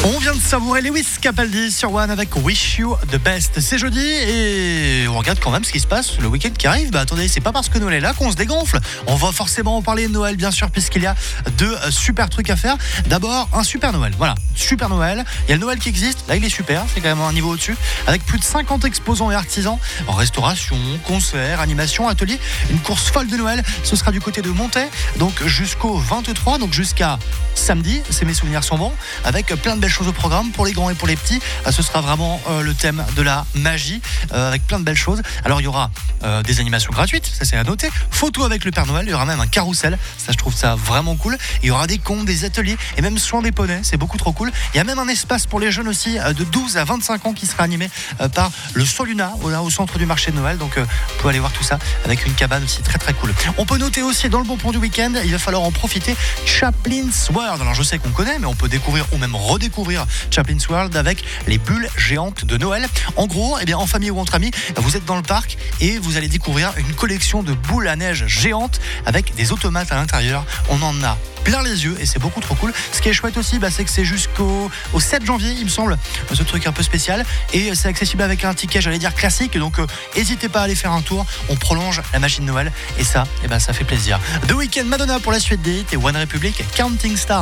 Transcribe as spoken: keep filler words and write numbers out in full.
On vient de savourer Lewis Capaldi sur One avec Wish You the Best. C'est jeudi et on regarde quand même ce qui se passe le week-end qui arrive. Bah attendez, c'est pas parce que Noël est là qu'on se dégonfle. On va forcément en parler de Noël, bien sûr, puisqu'il y a deux super trucs à faire. D'abord, un super Noël. Voilà, super Noël. Il y a le Noël qui existe. Là, il est super. C'est quand même un niveau au-dessus. Avec plus de cinquante exposants et artisans en restauration, concerts, animation, ateliers. Une course folle de Noël. Ce sera du côté de Montaix. Donc jusqu'au vingt-trois, donc jusqu'à samedi. C'est mes souvenirs sont bons. Avec plein de belles choses au programme pour les grands et pour les petits. Ce sera vraiment euh, le thème de la magie euh, avec plein de belles choses. Alors il y aura euh, des animations gratuites, ça c'est à noter. Photos avec le Père Noël, il y aura même un carrousel, ça je trouve ça vraiment cool. Il y aura des contes, des ateliers et même soin des poneys, c'est beaucoup trop cool. Il y a même un espace pour les jeunes aussi euh, de douze à vingt-cinq ans qui sera animé euh, par le Soluna au, au centre du marché de Noël. Donc euh, vous pouvez aller voir tout ça avec une cabane aussi très très cool. On peut noter aussi dans le bon plan du week-end, il va falloir en profiter, Chaplin's World. Alors je sais qu'on connaît, mais on peut découvrir ou même redécouvrir Chaplin's World avec les bulles géantes de Noël. En gros, eh bien, en famille ou entre amis, vous êtes dans le parc et vous allez découvrir une collection de boules à neige géantes avec des automates à l'intérieur. On en a plein les yeux et c'est beaucoup trop cool. Ce qui est chouette aussi, bah, c'est que c'est jusqu'au au sept janvier, il me semble, ce truc un peu spécial. Et c'est accessible avec un ticket, j'allais dire classique. Donc euh, n'hésitez pas à aller faire un tour. On prolonge la machine Noël et ça, eh ben, ça fait plaisir. The Weeknd, Madonna pour la suite des hits et One Republic, Counting Stars.